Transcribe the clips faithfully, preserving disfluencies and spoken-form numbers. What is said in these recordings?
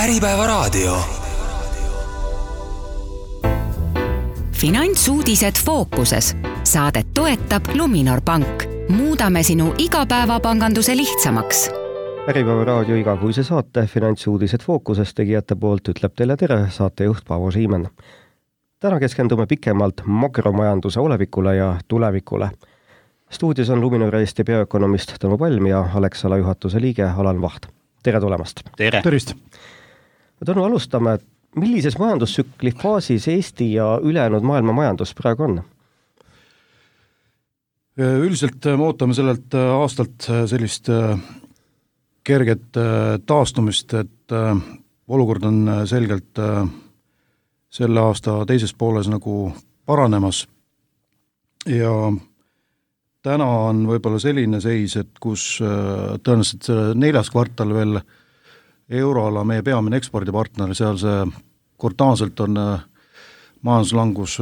Äripäevaraadio. Finantsuudised fookuses. Saadet toetab Luminor Pank. Muudame sinu igapäevapanganduse lihtsamaks. Äripäevaraadio igakuise saate Finantsuudised fookuses tegijate poolt ütleb teile tere saatejuht Paavo Siimen. Täna keskendume pikemalt makromajanduse olevikule ja tulevikule. Stuudios on Luminor Eesti peaökonomist Tõnu Palm ja Alexela juhatuse liige Alan Vaht. Tere tulemast! Tere! Tervist! Tõnu, alustame, millises majandustsükli faasis Eesti ja ülejäänud maailma majandus praegu on? Üldiselt me ootame sellelt aastalt sellist kerget taastumist, et olukord on selgelt selle aasta teises pooles nagu paranemas ja täna on võib-olla selline seis, et kus tõenäoliselt neljas kvartal veel euroala, meie peamine ekspordipartner, seal see kvartaalselt on majanduslangus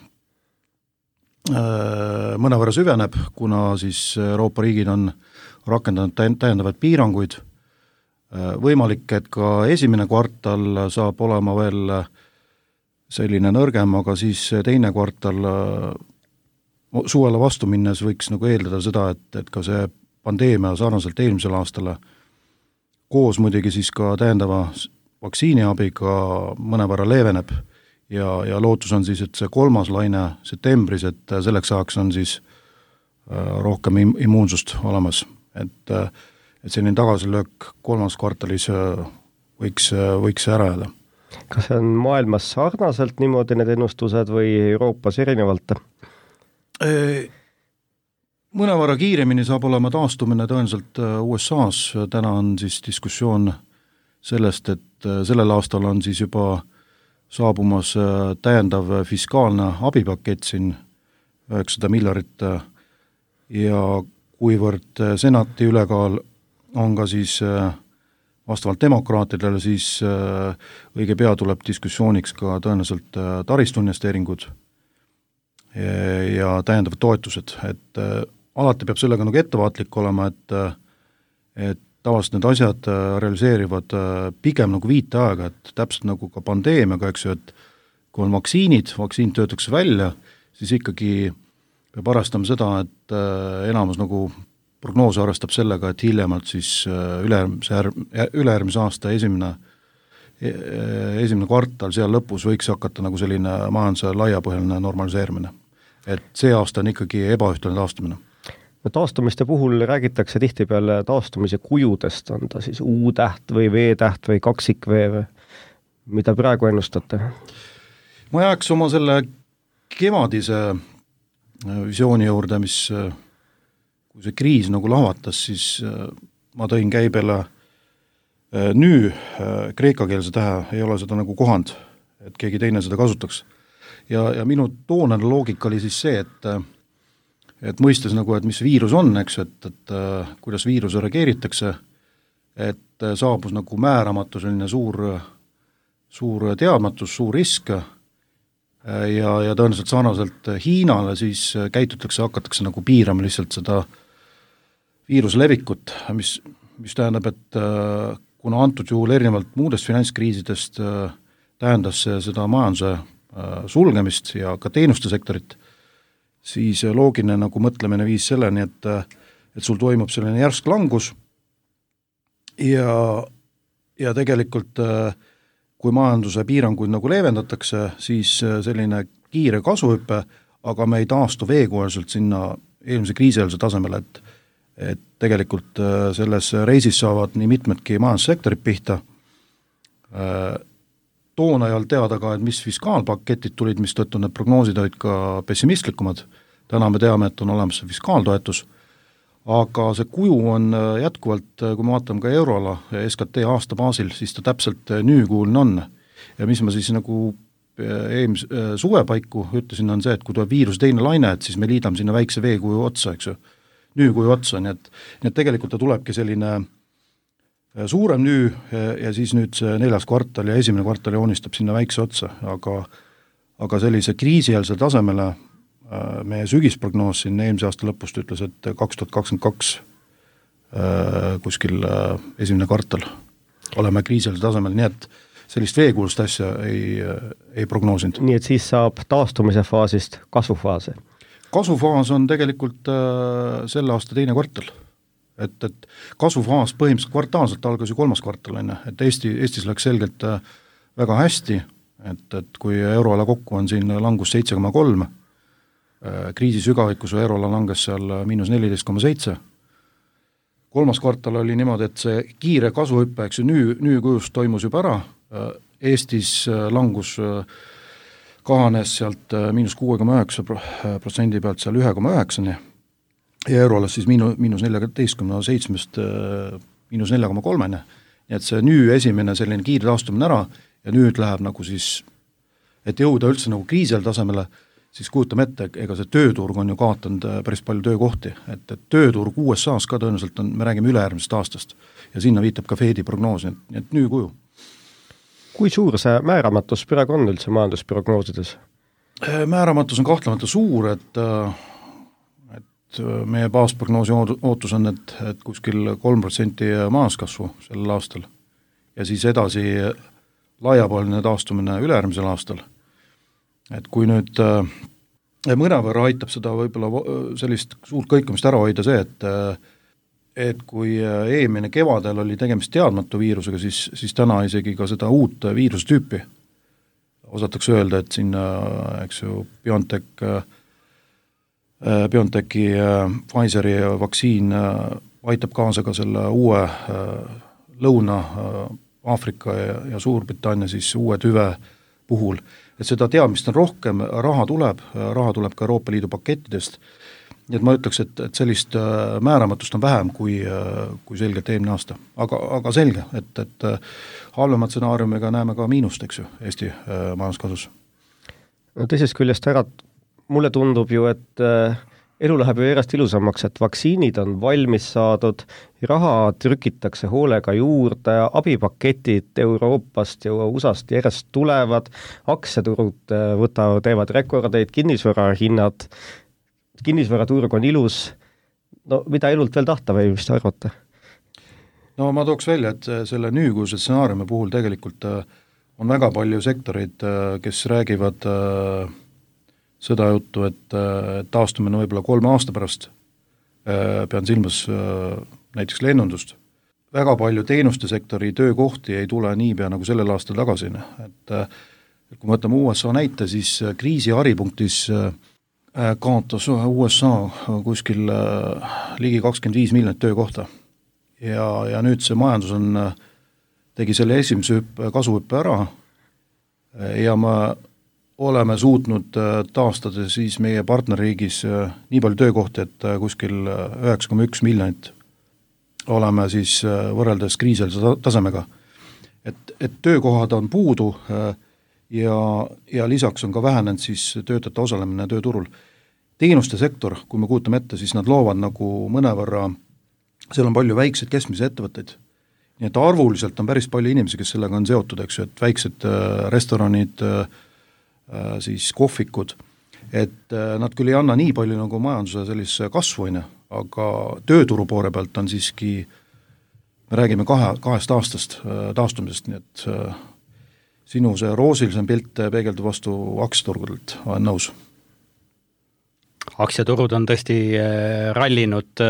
mõnevõrra süveneb, kuna siis Euroopa riigid on rakendanud täiendavaid piiranguid. Võimalik, et ka esimene kvartal saab olema veel selline nõrgem, aga siis teine kvartal suvele vastu minnes võiks nagu eeldada seda, et, et ka see pandeemia sarnaselt eelmisel aastale koos muidugi siis ka täiendava vaktsiiniabiga mõnevõrra leeveneb ja, ja lootus on siis, et see kolmas laine septembris, et selleks ajaks on siis rohkem immuunsust olemas, et, et selline tagasilöök kolmas kvartalis võiks, võiks ära jääda. Kas see on maailmas sarnaselt niimoodi need ennustused või Euroopas erinevalt? Mõnevõrra kiiremini saab olema taastumine tõenäoliselt U S A-s, täna on siis diskussioon sellest, et sellel aastal on siis juba saabumas täiendav fiskaalne abipakett siin üheksasada miljardit ja kuivõrd senati ülekaal on ka siis vastavalt demokraatidele, siis õige pea tuleb diskussiooniks ka tõenäoliselt taristuinvesteeringud ja täiendavad toetused, et alati peab sellega nagu ettevaatlik olema, et, et tavaliselt need asjad realiseerivad pigem nagu viite aega, et täpselt nagu ka pandeemiaga, eks ju, et kui on vaktsiinid, vaktsiin töötakse välja, siis ikkagi peab arvestama seda, et enamus nagu prognoos arvestab sellega, et hiljemalt siis üleärmise, üleärmise aasta esimene, esimene kvartal seal lõpus võiks hakata nagu selline majanduse laiapõhjaline normaliseerimine. Et see aasta on ikkagi ebaühtlane taastumine. No, taastumiste puhul räägitakse tihtipeale taastumise kujudest, on ta siis U-täht või V-täht või kaksik-V või mida praegu ennustate? Ma jääks oma selle kevadise visiooni juurde, mis kui see kriis nagu lahvatas, siis ma tõin käibele nüü kreekakeelse tähe, ei ole seda nagu kohand, et keegi teine seda kasutaks. Ja, ja minu toonane loogika oli siis see, et, et mõistes nagu, et mis viirus on, eks, et, et kuidas viiruse reageeritakse, et saabus nagu määramatu selline suur, suur teadmatus, suur risk ja, ja tõenäoliselt sarnaselt Hiinale siis käitutakse, hakatakse nagu piirama lihtsalt seda viiruse levikut, mis, mis tähendab, et kuna antud juhul erinevalt muudest finantskriisidest tähendas see seda majanduse sulgemist ja ka teenuste sektorit, siis loogiline nagu mõtlemine viis selleni, et, et sul toimub selline järsk langus ja, ja tegelikult kui majanduse piiranguid nagu leevendatakse, siis selline kiire kasvuhüpe, aga me ei taastu veekoeselt sinna eelmise kriisieelse tasemele, et, et tegelikult selles reisis saavad nii mitmedki majandussektorid pihta. Toona ei olnud teada ka, et mis fiskaalpaketid tulid, mis tõttu need prognoosid olid ka pessimistlikumad. Täna me teame, et on olemas fiskaaltoetus, aga see kuju on jätkuvalt, kui me vaatame ka euroala ja S K T aasta baasil, siis ta täpselt nüükuuline on. Ja mis ma siis nagu eelmis, suvepaiku ütlesin, on see, et kui tuleb viiruse teine laine, et siis me liidame sinna väikse veekuju otsa, eks ju, nüükuju otsa, nii et, nii et tegelikult ta tulebki selline suurem nüüja siis nüüd see neljas kvartal ja esimene kvartal joonistab sinna väikse otsa, aga, aga sellise kriisieelse tasemele meie sügisprognoos siin eelmise aasta lõpust ütles, et kaks tuhat kakskümmend kaks kuskil esimene kvartal oleme kriisilisel tasemel, nii et sellist veekuulust asja ei, ei prognoosinud. Nii et siis saab taastumise faasist kasvufaase? Kasvufaas on tegelikult äh, selle aasta teine kvartal. Et, et kasvufaas põhimõtteliselt kvartaalselt algas ju kolmas kvartal, enne. Et Eesti, Eestis läks selgelt äh, väga hästi, et, et kui euroala kokku on siin langus seitse koma kolm, äh, kriisi sügavikus euroala langes seal miinus neliteist koma seitse, kolmas kvartal oli niimoodi, et see kiire kasvuhüppe, eks ju, nüü, nüü kujus toimus juba ära, äh, Eestis äh, langus äh, kahanes sealt miinus kuue koma üheksa protsendi pealt seal ühe koma üheksani ja euroalas siis miinu, miinus neljateist koma seitsmest miinus nelja koma kolmeni. Nii et see nüüd esimene selline kiire taastumine ära ja nüüd läheb nagu siis, et jõuda üldse nagu kriisel tasemele, siis kujutame ette, ega see tööturg on ju kaotanud päris palju töökohti, et, et tööturg U S A-s ka tõenäoliselt on, me räägime ülejärgmisest aastast ja sinna viitab ka Fedi prognoos, nii et nüüd kuju. Kui suur see määramatus praegu on üldse majandusprognoosides? Määramatus on kahtlemata suur, et, et meie baasprognoosi ootus on, et, et kuskil kolm protsenti majanduskasvu sellel aastal ja siis edasi laiapõhjaline taastumine ülejärgmisel aastal. Et kui nüüd mõnevõrra aitab seda võib-olla sellist suurt kõikumist ära hoida see, et et kui eelmine kevadel oli tegemist teadmatu viirusega, siis, siis täna isegi ka seda uut viirustüüpi osatakse öelda, et siin, eks ju, BioNTech, BioNTechi Pfizeri vaktsiin aitab kaasa ka selle uue Lõuna-Aafrika ja, ja Suurbritannia siis uue tüve puhul, et seda teadmist on rohkem, raha tuleb, raha tuleb ka Euroopa Liidu pakettidest. Nii et ma ütleks, et, et sellist määramatust on vähem kui, kui selgelt eelmine aasta. Aga, aga selge, et, et halvemat stsenaariumiga näeme ka miinust, eks ju, Eesti majanduskasus. No teisest küljest ära, mulle tundub ju, et elu läheb ju järjest ilusamaks, et vaktsiinid on valmis saadud, raha trükitakse hoolega juurde, abipaketid Euroopast ja U S A-st järjest tulevad, aktsiaturud võtavad, teevad rekordeid, kinnisvara hinnad, kinnisvaraturg on ilus, no mida elult veel tahta või mis te arvate? No ma tooks välja, et selle nüüguse stsenaariumi puhul tegelikult on väga palju sektoreid, kes räägivad seda juttu, et taastumine võib-olla kolme aasta pärast, pean silmas näiteks lennundust. Väga palju teenuste sektori töökohti ei tule niipea nagu sellel aastal tagasi, et, et kui me võtame U S A näite, siis kriisi haripunktis kaotas U S A kuskil ligi kakskümmend viis miljonit töökohta ja, ja nüüd see majandus on, tegi selle esimese hüppe, kasvuhüppe ära ja me oleme suutnud taastada siis meie partnerriigis nii palju töökohti, et kuskil üheksa koma üks miljonit oleme siis võrreldes kriisilise tasemega. Et, et töökohad on puudu ja, ja lisaks on ka vähenenud siis töötajate osalemine tööturul. Teenuste sektor, kui me kuutame ette, siis nad loovad nagu mõnevõrra, seal on palju väikseid keskmise ettevõtteid. Nii et arvuliselt on päris palju inimesi, kes sellega on seotud, eks ju, et väiksed restoranid, siis kohvikud, et nad küll ei anna nii palju nagu majanduse sellise kasvuine, aga tööturu poole pealt on siiski, me räägime kahe, kahest aastast taastumisest, nii et sinu see roosilisem pilt peegeldub vastu aktsiaturgudelt, olen nõus. Aktsiaturud on tõesti rallinud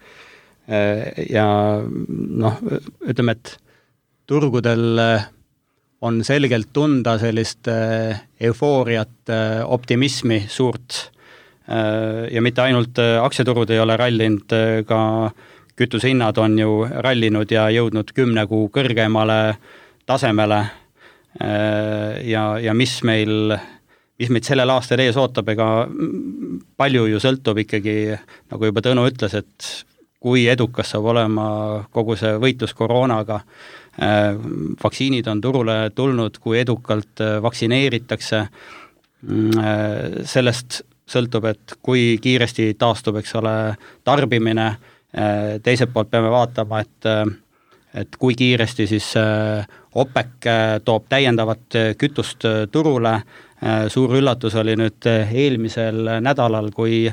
ja noh, ütleme, et turgudel on selgelt tunda sellist eufooriat, optimismi suurt ja mitte ainult aktsiaturud ei ole rallinud, ka kütusehinnad on ju rallinud ja jõudnud kümne kuu kõrgemale tasemele ja, ja mis meil, mis meid sellel aastal ees ootab, ega palju ju sõltub ikkagi, nagu juba Tõnu ütles, et kui edukas saab olema kogu see võitlus koroonaga, vaktsiinid on turule tulnud, kui edukalt vaktsineeritakse, sellest sõltub, et kui kiiresti taastub, eks ole, tarbimine, teiselt poolt peame vaatama, et, et kui kiiresti siis OPEC toob täiendavat kütust turule, suur üllatus oli nüüd eelmisel nädalal, kui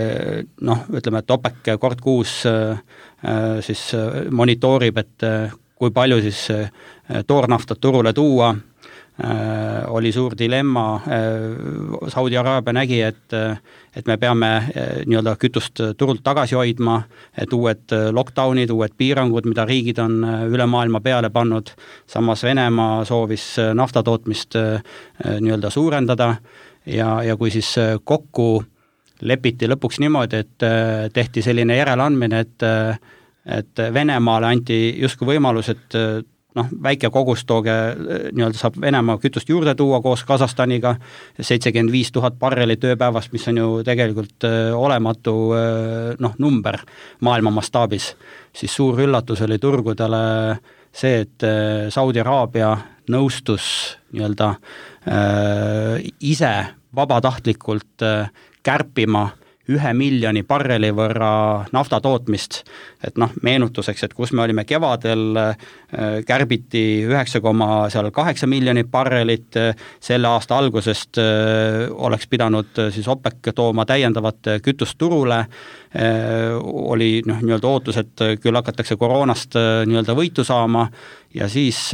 noh, ütleme, et OPEC kord kuus siis monitoorib, et kui palju siis toornaftat turule tuua, oli suur dilemma. Saudi Araabia nägi, et, et me peame nii-öelda kütust turult tagasi hoidma, et uued lockdownid, uued piirangud, mida riigid on üle maailma peale pannud. Samas Venemaa soovis naftatootmist nii-öelda suurendada ja, ja kui siis kokku lepiti lõpuks niimoodi, et tehti selline järeleandmine, et, et Venemaale anti justkui võimalus, et noh, väike kogus tooge, nii-öelda saab Venemaa kütust juurde tuua koos Kasahstaniga, seitsekümmend viis tuhat barrelit ööpäevast, mis on ju tegelikult olematu noh, number maailma mastaabis, siis suur üllatus oli turgudele see, et Saudi Araabia nõustus nii-öelda äh, ise vabatahtlikult äh, kärpima ühe miljoni barreli võrra nafta tootmist, et noh, meenutuseks, et kus me olime kevadel, kärbiti üheksa koma kaheksa miljonit barrelit, selle aasta algusest oleks pidanud siis OPEC tooma täiendavat kütust turule, oli noh, nii-öelda ootus, et küll hakatakse koroonast nii-öelda võitu saama ja siis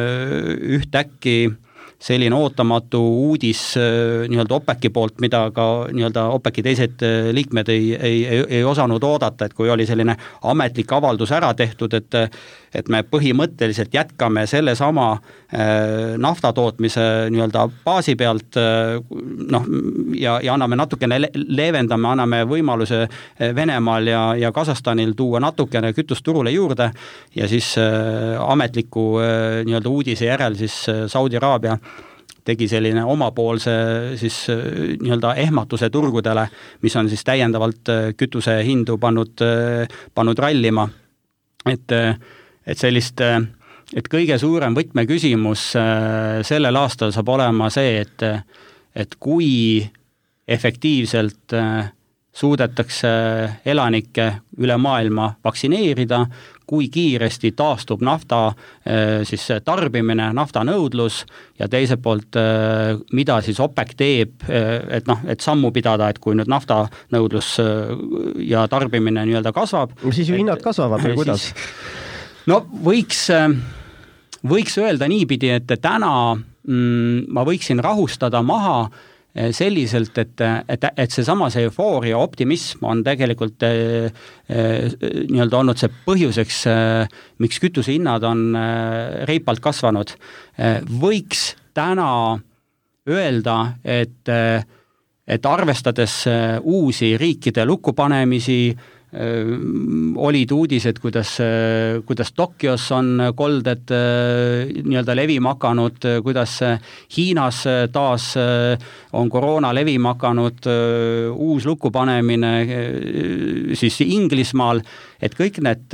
ühtäkki selline ootamatu uudis nii-öelda OPEC-i poolt, mida ka nii-öelda OPEC-i teised liikmed ei, ei, ei, ei osanud oodata, et kui oli selline ametlik avaldus ära tehtud, et, et me põhimõtteliselt jätkame selle sama nafta tootmise nii-öelda baasi pealt noh, ja, ja anname natukene leevendame, anname võimaluse Venemaal ja, ja Kasahstanil tuua natukene kütust turule juurde ja siis ametliku nii-öelda uudise järel siis Saudi Araabia tegi selline omapoolse siis nii-öelda ehmatuse turgudele, mis on siis täiendavalt kütuse hindu pannud, pannud rallima. Et, et sellist, et kõige suurem võtmeküsimus sellel aastal saab olema see, et, et kui efektiivselt suudetakse elanikke üle maailma vaktsineerida, kui kiiresti taastub nafta siis tarbimine, nafta nõudlus ja teiselt poolt, mida siis OPEC teeb, et noh, et sammu pidada, et kui nüüd nafta nõudlus ja tarbimine nii-öelda kasvab. Siis ju hinnad kasvavad või kuidas? No võiks, võiks öelda niipidi, et täna mm, ma võiksin rahustada maha selliselt, et, et, et see sama see eufooria optimism on tegelikult eh, eh, nii-öelda olnud see põhjuseks, eh, miks kütuse hinnad on eh, reipalt kasvanud. Eh, võiks täna öelda, et, eh, et arvestades eh, uusi riikide lukkupanemisi, olid uudised, kuidas, kuidas Tokyos on kolded nii-öelda levima hakanud, kuidas Hiinas taas on koroona levima hakanud, uus lukupanemine siis Inglismaal, et kõik need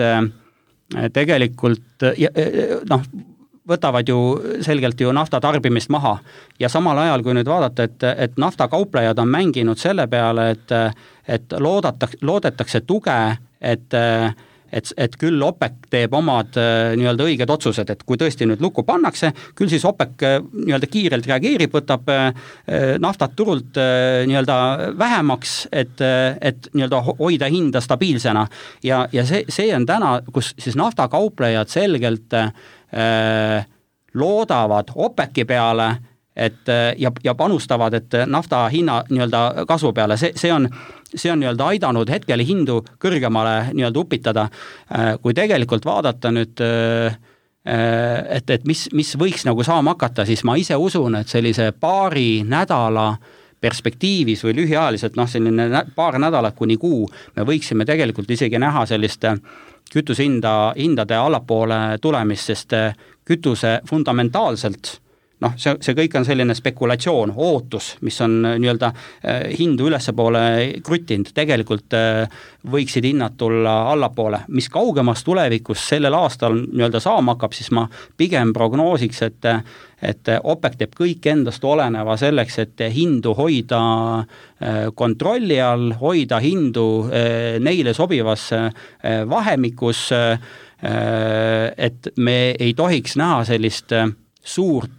tegelikult noh, võtavad ju selgelt ju nafta tarbimist maha ja samal ajal, kui nüüd vaadata, et, et naftakauplejad on mänginud selle peale, et, et loodetakse, loodetakse tuge, et, et, et küll OPEC teeb omad nii-öelda õiged otsused, et kui tõesti nüüd lukku pannakse, küll siis OPEC nii-öelda kiirelt reageerib, võtab naftat turult nii-öelda vähemaks, et, et nii-öelda hoida hinda stabiilsena ja, ja see, see on täna, kus siis naftakauplejad selgelt loodavad OPEC-i peale, et ja, ja panustavad, et nafta hinna nii-öelda kasvu peale, see, see on, see on nii-öelda aidanud hetkel hindu kõrgemale nii-öelda upitada, kui tegelikult vaadata nüüd, et, et mis, mis võiks nagu saama hakata, siis ma ise usun, et sellise paari nädala perspektiivis või lühiajaliselt, noh selline paar nädalat kuni kuu, me võiksime tegelikult isegi näha sellist kütusehinda, hindade allapoole tulemist, sest kütuse fundamentaalselt, noh, see, see kõik on selline spekulatsioon, ootus, mis on nii-öelda hindu ülespoole kruttinud, tegelikult võiksid hinnad tulla allapoole. Mis kaugemas tulevikus sellel aastal nii-öelda saama hakkab, siis ma pigem prognoosiks, et, et OPEC teeb kõik endast oleneva selleks, et hindu hoida kontrolli all, hoida hindu neile sobivas vahemikus, et me ei tohiks näha sellist suurt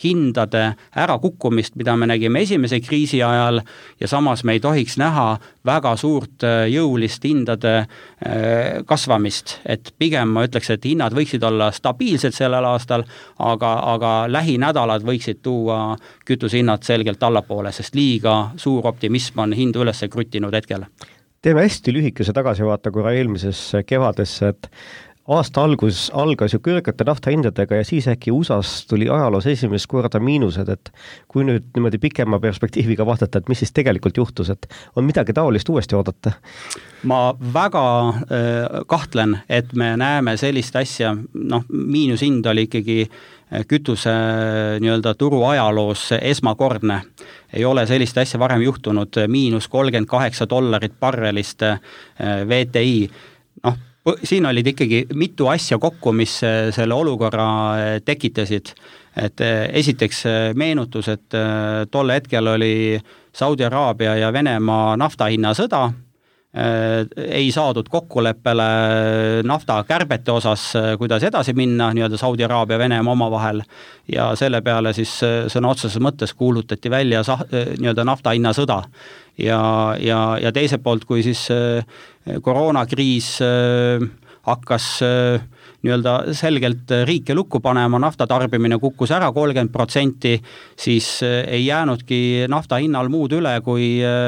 hindade ärakukkumist, mida me nägime esimese kriisi ajal ja samas me ei tohiks näha väga suurt jõulist hindade kasvamist, et pigem ma ütleks, et hinnad võiksid olla stabiilsed sellel aastal, aga, aga lähinädalad võiksid tuua kütusehinnad selgelt allapoole, sest liiga suur optimism on hindu üles kruttinud hetkel. Teeme hästi lühikese tagasivaate korra eelmisesse kevadesse, et aasta algus algas ju kõrgete naftahindadega ja siis äkki U S A-s tuli ajaloos esimest korda miinused, et kui nüüd niimoodi pikema perspektiiviga vaadata, et mis siis tegelikult juhtus, et on midagi taolist uuesti oodata? Ma väga äh, kahtlen, et me näeme sellist asja, noh, miinushind oli ikkagi kütuse nii-öelda turu ajaloos esmakordne. Ei ole sellist asja varem juhtunud, miinus kolmkümmend kaheksa dollarit barrelist V T I. Noh, siin olid ikkagi mitu asja kokku, mis selle olukorra tekitasid. Et esiteks meenutus, et tolle hetkel oli Saudi Araabia ja Venemaa naftahinna sõda, ei saadud kokkuleppele nafta kärbete osas, kuidas edasi minna, nii-öelda Saudi Araabia ja Venemaa omavahel, ja selle peale siis sõna otseses mõttes kuulutati välja nii-öelda nafta hinna sõda. Ja, ja, ja teiselt poolt, kui siis koroonakriis hakkas nii-öelda selgelt riike lukku panema, nafta tarbimine kukkus ära kolmkümmend protsenti, siis ei jäänudki nafta hinnal muud üle, kui,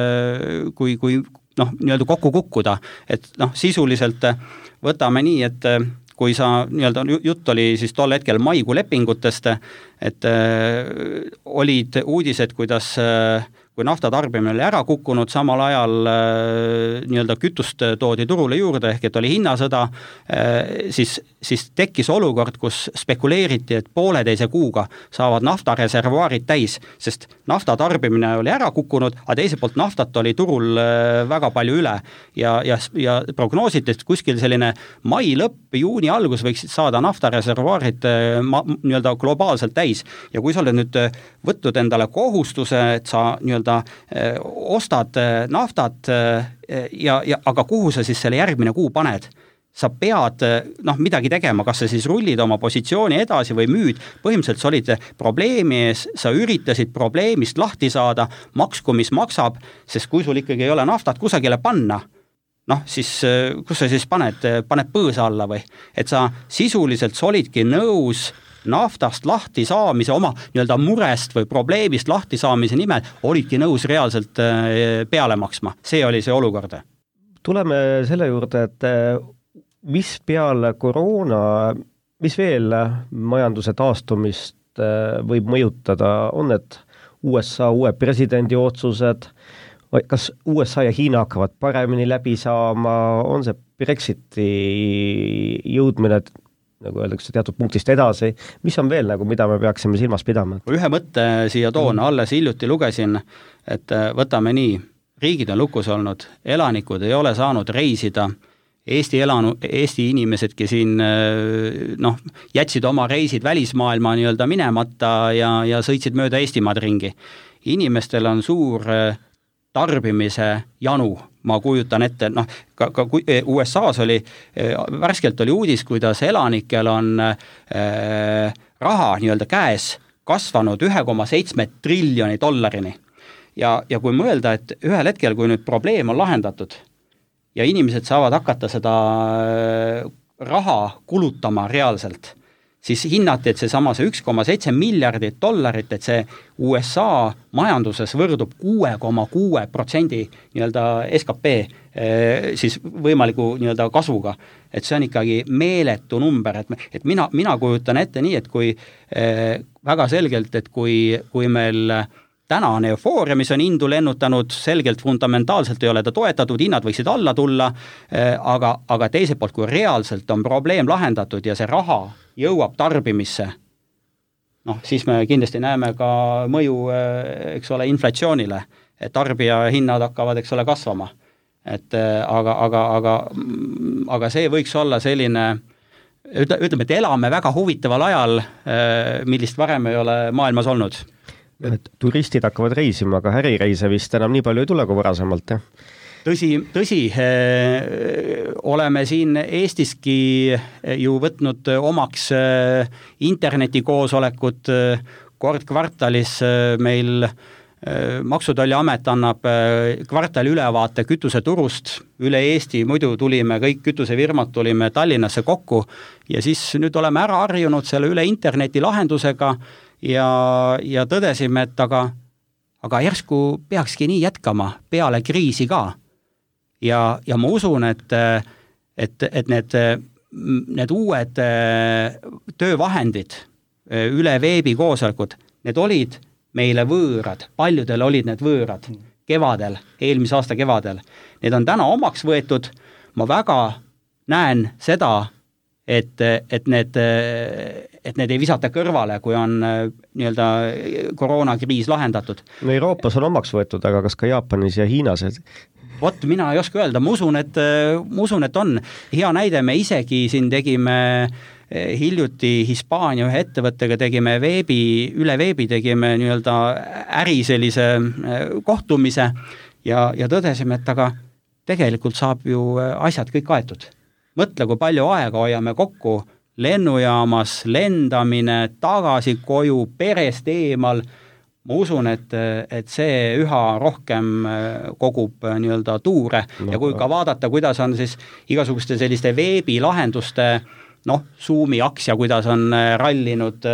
kui, kui noh, nii-öelda kokku kukkuda, et noh, sisuliselt võtame nii, et kui sa nii-öelda jutt oli siis tol hetkel maikuu lepingutest, et äh, olid uudised, kuidas äh, kui nafta tarbimine oli ära kukkunud, samal ajal äh, nii-öelda kütust toodi turule juurde, ehk et oli hinnasõda, äh, siis, siis tekkis olukord, kus spekuleeriti, et pooleteise kuuga saavad naftareservuaarid täis, sest nafta tarbimine oli ära kukkunud, aga teiselt poolt naftat oli turul äh, väga palju üle ja, ja, ja prognoositi, et kuskil selline mai lõpp, juuni algus võiksid saada naftareservuaarid äh, ma, nii-öelda globaalselt täis ja kui sa oled nüüd võtnud endale kohustuse, et sa nii-öelda ostad naftat ja, ja aga kuhu sa siis selle järgmine kuu paned? Sa pead noh, midagi tegema, kas sa siis rullid oma positsiooni edasi või müüd, põhimõtteliselt sa olid probleemi ees, sa üritasid probleemist lahti saada, maksku mis maksab, sest kui sul ikkagi ei ole naftat kusagile panna, noh siis kus sa siis paned, paned põõsa alla või, et sa sisuliselt sa olidki nõus naftast lahti saamise, oma nii-öelda murest või probleemist lahti saamise nimel olidki nõus reaalselt peale maksma. See oli see olukord. Tuleme selle juurde, et mis peale koroona, mis veel majanduse taastumist võib mõjutada, on need U S A uue presidendi otsused, kas U S A ja Hiina hakkavad paremini läbi saama, on see Brexiti jõudmine nagu öeldakse, teatud punktist edasi, mis on veel nagu, mida me peaksime silmas pidama? Ühe mõtte siia toon, alles hiljuti lugesin, et võtame nii, riigid on lukus olnud, elanikud ei ole saanud reisida, Eesti, elanu, Eesti inimesedki siin noh, jätsid oma reisid välismaailma nii-öelda minemata ja, ja sõitsid mööda Eestimaad ringi. Inimestel on suur tarbimise janu, ma kujutan ette, noh, ka, ka U S A-s oli, värskelt oli uudis, kuidas elanikel on äh, raha nii-öelda käes kasvanud üks koma seitse triljoni dollarini. Ja, ja kui mõelda, et ühel hetkel, kui nüüd probleem on lahendatud ja inimesed saavad hakata seda raha kulutama reaalselt, siis hinnati, et see sama see üks koma seitse miljardit dollarit, et see U S A majanduses võrdub kuue koma kuue protsendi nii-öelda S K P siis võimaliku nii-öelda kasvuga. Et see on ikkagi meeletu number, et, et mina, mina kujutan ette nii, et kui eh, väga selgelt, et kui, kui meil täna on eufooria, mis on hindu lennutanud, selgelt fundamentaalselt ei ole ta toetatud, hinnad võiksid alla tulla, eh, aga, aga teiselt poolt, kui reaalselt on probleem lahendatud ja see raha jõuab tarbimisse, noh, siis me kindlasti näeme ka mõju, eks ole, inflatsioonile, et tarbija hinnad hakkavad, eks ole, kasvama. Et aga, aga, aga, aga see võiks olla selline, ütleme, et elame väga huvitaval ajal, millist varem ei ole maailmas olnud. Et turistid hakkavad reisima, aga ärireise vist enam nii palju ei tule kui varasemalt, jah? Tõsi, tõsi, oleme siin Eestiski ju võtnud omaks internetikoosolekut, kord kvartalis meil Maksutolliamet annab kvartali ülevaate kütuseturust üle Eesti, muidu tulime, kõik kütusefirmad tulime Tallinnasse kokku ja siis nüüd oleme ära harjunud selle üle interneti lahendusega ja, ja tõdesime, et aga, aga järsku peakski nii jätkama peale kriisi ka. Ja, ja ma usun, et, et, et need, need uued töövahendid üle veebikoosolekud, need olid meile võõrad, paljudel olid need võõrad kevadel, eelmise aasta kevadel. Need on täna omaks võetud, ma väga näen seda, et, et, need, et need ei visata kõrvale, kui on nii-öelda koroonakriis lahendatud. No Euroopas on omaks võetud, aga kas ka Jaapanis ja Hiinas? Vot, mina ei oska öelda, ma usun, et, ma usun, et on. Hea näide, me isegi siin tegime hiljuti Hispaania ühe ettevõttega tegime veebi, üle veebi tegime nii-öelda äri sellise kohtumise ja, ja tõdesime, et aga tegelikult saab ju asjad kõik aetud. Mõtle, kui palju aega hoiame kokku lennujaamas, lendamine, tagasi koju, perest eemal. Ma usun, et, et see üha rohkem kogub nii-öelda tuure no, ja kui ka vaadata, kuidas on siis igasuguste selliste veebilahenduste noh, Zoomi aktsia, kuidas on rallinud,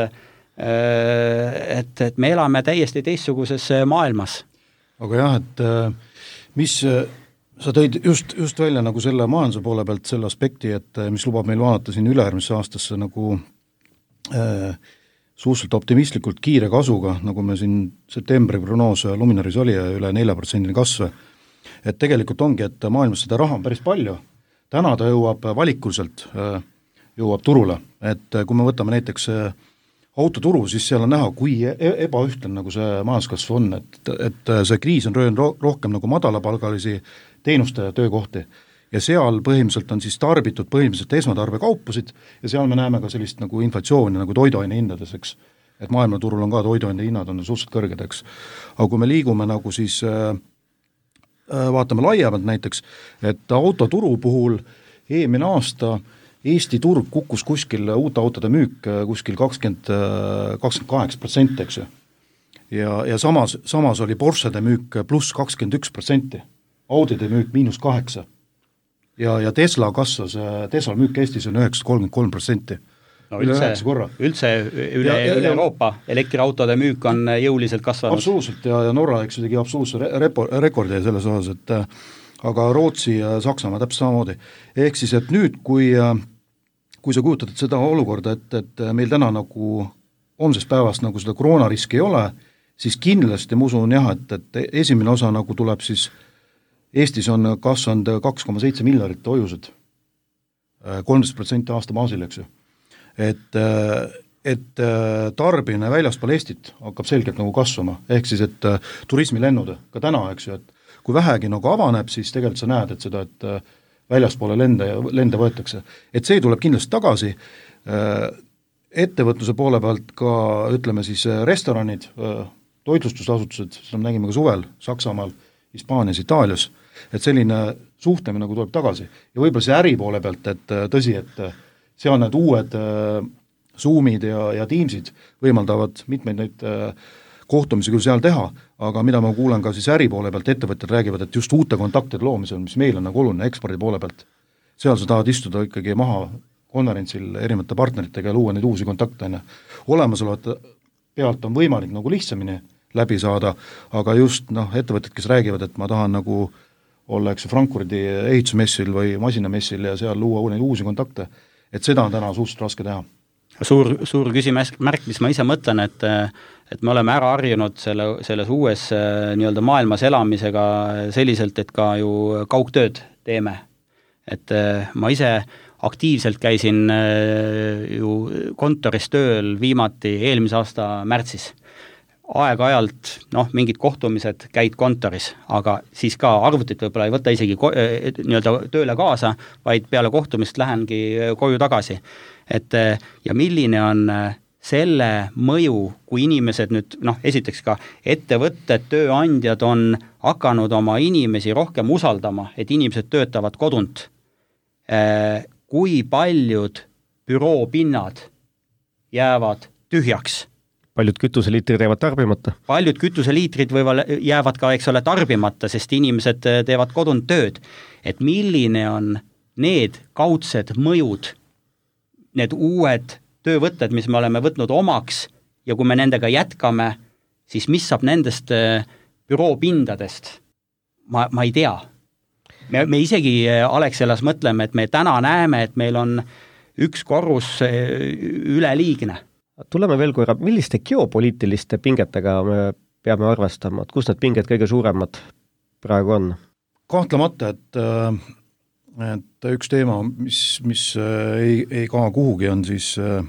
et, et me elame täiesti teistsuguses maailmas. Aga jah, et mis, sa tõid just, just välja nagu selle majanduse poole pealt selle aspekti, et mis lubab meil vaadata siin üleärmisse aastasse nagu äh, suhteliselt optimistlikult kiire kasuga, nagu me siin septembri prognoos Luminoris oli üle nelja protsendini kasve, et tegelikult ongi, et maailmas seda raha on päris palju, täna ta jõuab valikuliselt äh, jõuab turule, et kui me võtame näiteks autoturu, siis seal on näha, kui ebaühtlen nagu see majanduskasv on, et, et see kriis on röönud rohkem nagu madalapalgalisi teenuste töökohti ja seal põhimõtteliselt on siis tarbitud põhimõtteliselt esmatarbekaupusid ja seal me näeme ka sellist nagu inflatsiooni nagu toiduaine hindades, eks, et maailmaturul on ka toiduaine hinnad on suhteliselt kõrged, eks. Aga kui me liigume nagu siis äh, vaatame laiemalt näiteks, et autoturu puhul eelmine aasta Eesti turg kukkus kuskil uute autode müük kuskil kakskümmend, kakskümmend kaheksa protsenti, eks ju. Ja, ja samas, samas oli Porschede müük pluss kakskümmend üks protsenti, Audide müük miinus kaheksa. Ja, ja Tesla kasvas, Tesla müük Eestis on üheksasada kolmkümmend kolm protsenti. No üldse, üldse üle, ja, ja, üle Euroopa elektriautode müük on jõuliselt kasvanud. Absoluutselt, ja, ja Norra, eks tegi absoluutse repo, rekordi selles osas, et aga Rootsi ja Saksamaa täpselt samamoodi. Ehk siis, et nüüd, kui, kui sa kujutad seda olukorda, et, et meil täna nagu homsest päevast nagu seda koroonariski ei ole, siis kindlasti ma usun jah, et, et esimene osa nagu tuleb siis, Eestis on kasvanud kaks koma seitse miljardit hoiused, kolmteist protsenti aasta baasil, eks ju. Et, et tarbimine väljaspool Eestit hakkab selgelt nagu kasvama, ehk siis, et turismilennud ka täna, eks ju, et kui vähegi nagu avaneb, siis tegelikult sa näed, et seda, et väljaspoole lende, lende võetakse. Et see tuleb kindlasti tagasi. Ettevõtluse poole pealt ka, ütleme siis, restoranid, toitlustusasutused, seda me nägime ka suvel Saksamaal, Hispaanias, Itaalias, et selline suhtlemine nagu tuleb tagasi. Ja võib-olla see äri poole pealt, et tõsi, et seal need uued Zoomid ja, ja Teamsid võimaldavad mitmeid neid kohtumisi küll seal teha, aga mida ma kuulen ka siis äri poole pealt, ettevõtjad räägivad, et just uute kontaktide loomisel, mis meil on nagu oluline ekspordi poole pealt, seal sa tahad istuda ikkagi maha konverentsil erinevate partneritega ja luua neid uusi kontakte. Olemasolevate pealt on võimalik nagu lihtsamini läbi saada, aga just noh, ettevõtjad, kes räägivad, et ma tahan nagu olla eks Frankfurdi ehitusmessil või masinamessil ja seal luua neid uusi kontakte, et seda on täna suhteliselt raske teha. Suur, suur küsimärk, mis ma ise mõtlen, et, et me oleme ära harjunud selle, selles uues nii-öelda maailmas elamisega selliselt, et ka ju kaugtööd teeme. Et ma ise aktiivselt käisin ju kontoris tööl viimati eelmise aasta märtsis. Aeg-ajalt, noh, mingid kohtumised käid kontoris, aga siis ka arvutit võib-olla ei võta isegi ko- nii-öelda tööle kaasa, vaid peale kohtumist lähengi koju tagasi. Et ja milline on selle mõju, kui inimesed nüüd, noh, esiteks ka ettevõtted, tööandjad on hakanud oma inimesi rohkem usaldama, et inimesed töötavad kodunt. Kui paljud büroopinnad jäävad tühjaks? paljud kütuseliitrid jäävad tarbimata. Paljud kütuseliitrid võivad, jäävad ka, eks ole, tarbimata, sest inimesed teevad kodunt tööd. Et milline on need kaudsed mõjud, need uued töövõtted, mis me oleme võtnud omaks ja kui me nendega jätkame, siis mis saab nendest büroopindadest? Ma, ma ei tea. Me, me isegi Alexelas mõtleme, et me täna näeme, et meil on üks korrus üleliigne. Tuleme veel korra, milliste geopoliitiliste pingetega me peame arvestama, et kus need pinged kõige suuremad praegu on? Kahtlemata, et, et üks teema, mis, mis ei, ei kaha kuhugi, on siis äh,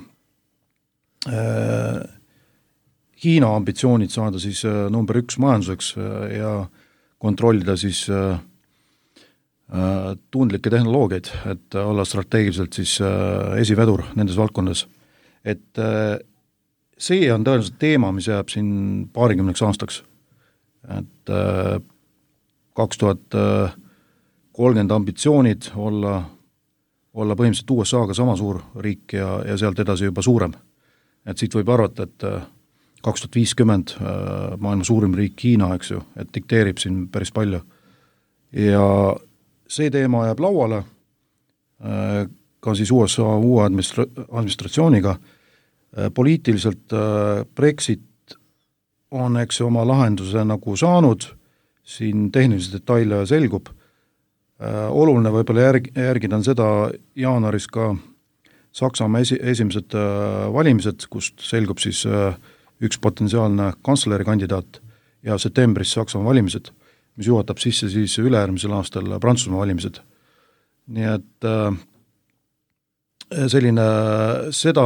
Hiina ambitsioonid saada siis äh, number üks majanduseks äh, ja kontrollida siis äh, äh, tundlikke tehnoloogiaid, et olla strateegiliselt siis äh, esivedur nendes valdkondades. Et see on tõenäoliselt teema, mis jääb siin paarikümneks aastaks. Et kaks tuhat kolmkümmend ambitsioonid olla, olla põhimõtteliselt U S A-ga sama suur riik ja, ja sealt edasi juba suurem. Et siit võib arvata, et kaks tuhat viiskümmend maailma suurim riik Hiina, eks ju, et dikteerib siin päris palju. Ja see teema jääb lauale, ka siis U S A uue administra- administratsiooniga. Poliitiliselt Brexit on eks oma lahenduse nagu saanud, siin tehnilisi detaile selgub. Oluline võib-olla järg, järgida on seda jaanuaris ka Saksamaa esi, esimesed valimised, kust selgub siis üks potentsiaalne kantsleri kandidaat ja septembris Saksamaa valimised, mis juhatab sisse siis ülejärgmisel aastal Prantsusmaa valimised. Nii et selline seda,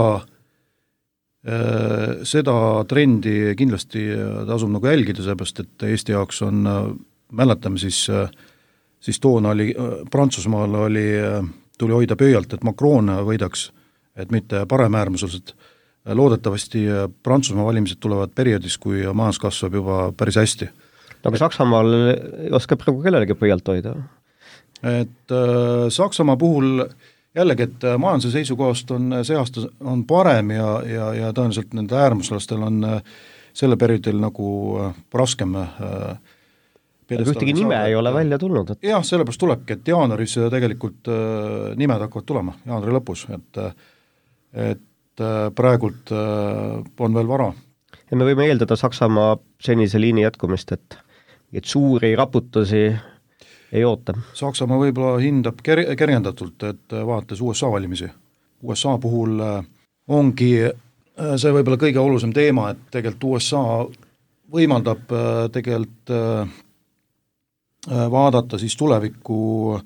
seda trendi kindlasti tasub nagu jälgida, seepärast, et Eesti jaoks on, mäletame siis, siis toona oli, Prantsusmaal oli, tuli hoida pöialt, et Macron võidaks, et mitte paremäärmuslased. Loodetavasti Prantsusmaa valimised tulevad perioodis, kui majandus kasvab juba päris hästi. Aga Saksamaal oskab praegu kellelegi pöialt hoida? Et äh, Saksamaa puhul jällegi, et majanduse seisukohast on see aasta on parem ja, ja, ja tõenäoliselt nende äärmuslastel on selle perioodil nagu raskem äh, ühtegi nime ei ole välja tulnud. Et... jah, sellepärast tulebki, et jaanuaris tegelikult äh, nimed hakkavad tulema, jaanuari lõpus, et, et äh, praegult äh, on veel vara. Ja me võime eeldada Saksamaa senise liini jätkumist, et, et suuri raputusi ei oota. Saksamaa võib-olla hindab ker- kergendatult, et vaadates U S A valimisi. U S A puhul ongi see võib-olla kõige olulisem teema, et tegelikult U S A võimaldab tegelikult vaadata siis tuleviku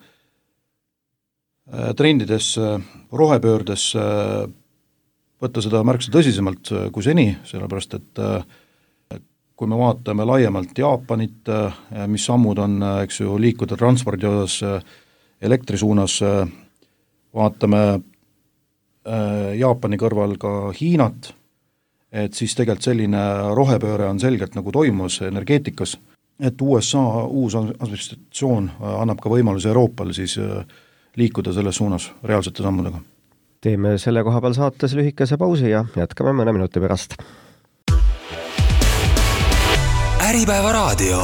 trendidesse, rohepöördesse, võtta seda märksa tõsisemalt kui seni, sellepärast et kui me vaatame laiemalt Jaapanit, mis sammud on, eks ju, liikuda transpordi osas elektri suunas, vaatame Jaapani kõrval ka Hiinat, et siis tegelikult selline rohepööre on selgelt nagu toimus energeetikas, et U S A uus administratsioon annab ka võimaluse Euroopale siis liikuda selles suunas reaalsete sammudega. Teeme selle koha peal saates lühikese pausi ja jätkame mõne minuti pärast. Äripäeva raadio.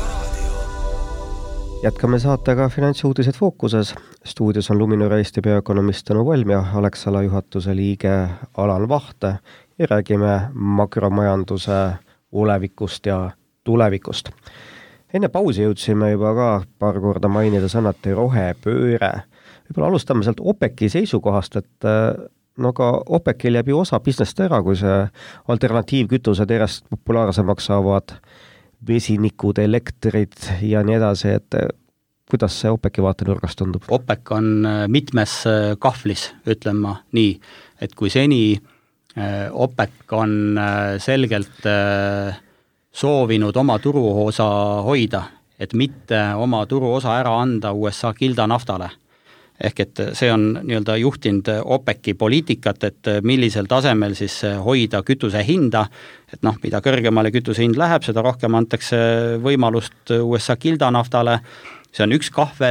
Jätkame saatega Finantsuudised fookuses. Stuudios on Luminor Eesti peaökonomist Tõnu Valm ja Alexela juhatuse liige Alan Vahte ja räägime makromajanduse olevikust ja tulevikust. Enne pausi jõudsime juba ka paar korda mainida sõnati rohepööre. Võib-olla alustame sealt OPEC-i seisukohast, et no ka OPEC-il jääb ju osa business ära, kui see alternatiivkütused järjest populaarsemaks saavad, vesinikud, elektrid ja nii edasi, et kuidas see OPEC-i vaatenurgast tundub? OPEC on mitmes kahvlis, ütlen ma nii, et kui seni OPEC on selgelt soovinud oma turuosa hoida, et mitte oma turuosa ära anda U S A kilda naftale. Ehk et see on nii-öelda juhtinud OPEC-i poliitikat, et millisel tasemel siis hoida kütuse hinda, et noh, mida kõrgemale kütuse hind läheb, seda rohkem antakse võimalust U S A kilda naftale. See on üks kahvel,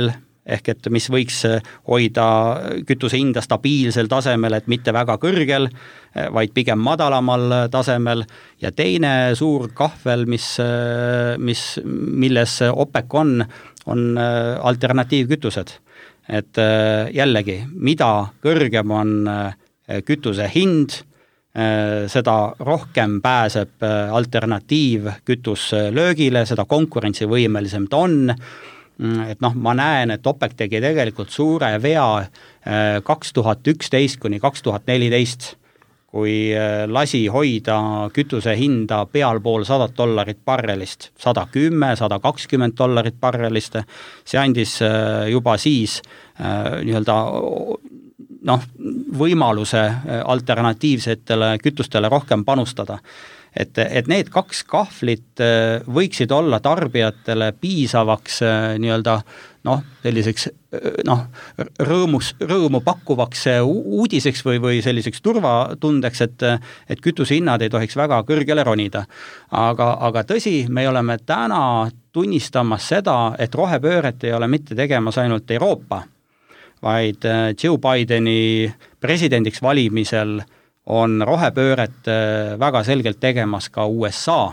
ehk et mis võiks hoida kütuse hinda stabiilsel tasemel, et mitte väga kõrgel, vaid pigem madalamal tasemel, ja teine suur kahvel, mis, mis, milles OPEC on, on alternatiivkütused. Et jällegi, mida kõrgem on kütuse hind, seda rohkem pääseb alternatiivkütus löögile, seda konkurentsivõimelisem ta on. Et noh, ma näen, et OPEC tegi tegelikult suure vea kaks tuhat üksteist kuni kaks tuhat neliteist, kui lasi hoida kütuse hinda pealpool sada dollarit barrelist, sada kümme, sada kakskümmend dollarit barrelist. See andis juba siis nii-öelda noh, võimaluse alternatiivsetele kütustele rohkem panustada. Et, et need kaks kahvlit võiksid olla tarbijatele piisavaks nii-öelda noh, selliseks noh, rõõmus, rõõmu pakkuvaks uudiseks või, või selliseks turvatundeks, et, et kütuse hinnad ei tohiks väga kõrgele ronida. Aga, aga tõsi, me oleme täna tunnistamas seda, et rohepööret ei ole mitte tegemas ainult Euroopa, vaid Joe Bideni presidendiks valimisel on rohepööret väga selgelt tegemas ka U S A.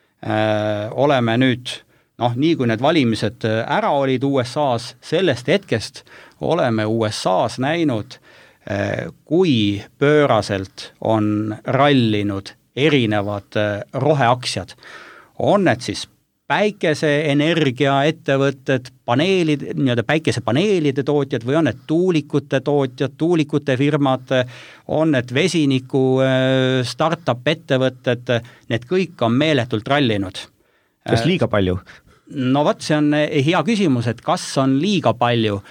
Oleme nüüd, noh, nii kui need valimised ära olid U S A-s, sellest hetkest oleme U S A-s näinud, kui pööraselt on rallinud erinevad roheaktsiad. On need siis päikeseenergia ettevõtted, paneelid, nii-öelda päikesepaneelide tootjad või on need tuulikute tootjad, tuulikute firmad, on need vesiniku startup ettevõtted, need kõik on meeletult rallinud. Kas liiga palju? No vat, see on hea küsimus, et kas on liiga palju.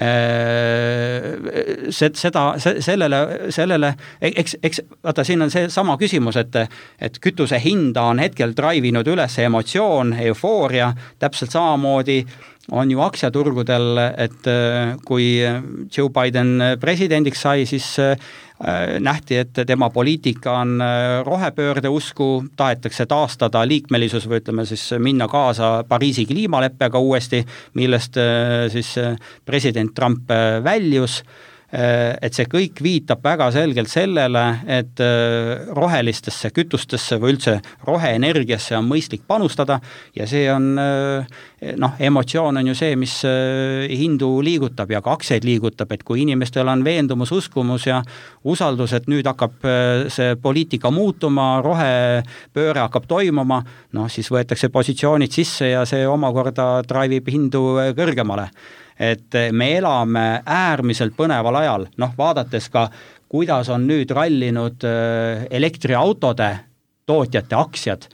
Seda, sellele, sellele eks, eks, vaata, siin on see sama küsimus, et, et kütuse hinda on hetkel draivinud üles emotsioon, eufooria, täpselt samamoodi on ju aktsiaturgudel, et kui Joe Biden presidendiks sai, siis nähti, et tema poliitika on rohepöörde usku, tahetakse taastada liikmelisus või ütleme siis minna kaasa Pariisi kliimaleppega uuesti, millest siis president Trump väljus, et see kõik viitab väga selgelt sellele, et rohelistesse kütustesse või üldse roheenergiasse on mõistlik panustada ja see on, noh, emotsioon on ju see, mis hindu liigutab ja ka aktsiaid liigutab, et kui inimestel on veendumus, uskumus ja usaldus, et nüüd hakkab see poliitika muutuma, rohepööre hakkab toimuma, noh, siis võetakse positsioonid sisse ja see omakorda draivib hindu kõrgemale. Et me elame äärmiselt põneval ajal, noh, vaadates ka, kuidas on nüüd rallinud elektriautode tootjate aktsiad.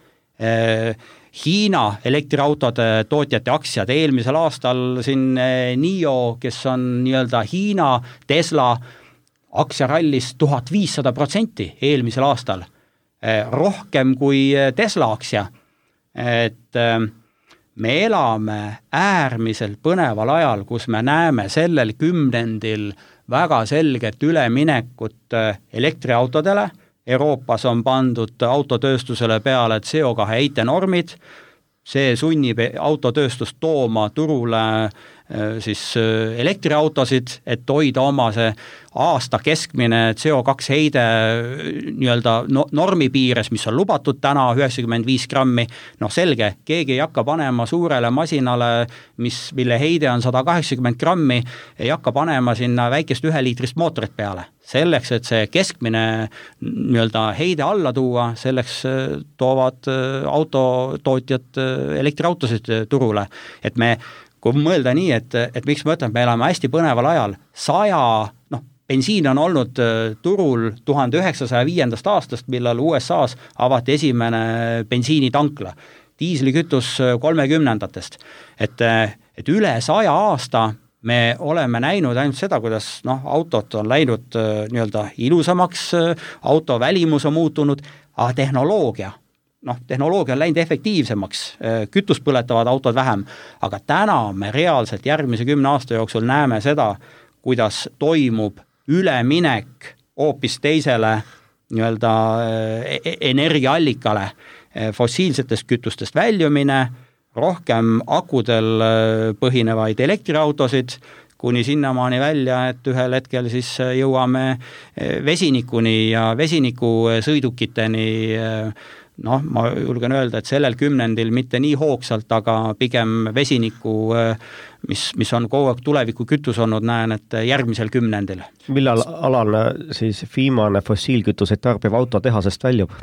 Hiina elektriautode tootjate aktsiad eelmisel aastal siin N I O, kes on nii-öelda Hiina Tesla aktsiarallis tuhat viissada protsenti eelmisel aastal, rohkem kui Tesla aktsia, et me elame äärmiselt põneval ajal, kus me näeme sellel kümnendil väga selget üleminekut elektriautodele. Euroopas on pandud autotööstusele peale C O kahe heitenormid, see sunnib autotööstust tooma turule siis elektriautosid, et hoida oma see aasta keskmine C O kaks heide nii-öelda normi piires, mis on lubatud täna üheksakümmend viis grammi, noh selge, keegi ei hakka panema suurele masinale, mis, mille heide on sada kaheksakümmend grammi, ei hakka panema sinna väikest üheliitrist mootorit peale. Selleks, et see keskmine nii-öelda heide alla tuua, selleks toovad autotootjad elektriautosid turule, et me kui mõelda nii, et, et miks ma ütlen, me elame hästi põneval ajal, saja, noh, bensiin on olnud turul tuhande üheksasaja viiendast aastast, millal U S A-s avati esimene bensiinitankla, diislikütus kolmekümnendatest, et, et üle saja aasta me oleme näinud ainult seda, kuidas noh, autot on läinud nii-öelda ilusamaks, auto välimus on muutunud, aga tehnoloogia, noh, tehnoloogia on läinud efektiivsemaks, kütust põletavad autod vähem, aga täna me reaalselt järgmise kümne aasta jooksul näeme seda, kuidas toimub üleminek hoopis teisele nii-öelda energiaallikale, fossiilsetest kütustest väljumine, rohkem akudel põhinevaid elektriautosid, kuni sinnamaani välja, et ühel hetkel siis jõuame vesinikuni ja vesinikusõidukiteni. Noh, ma julgen öelda, et sellel kümnendil mitte nii hoogsalt, aga pigem vesiniku, mis, mis on kogu aeg tuleviku kütus olnud, näen, et järgmisel kümnendil. Millal alal siis viimane fossiilkütuseid tarbiv auto tehasest väljub?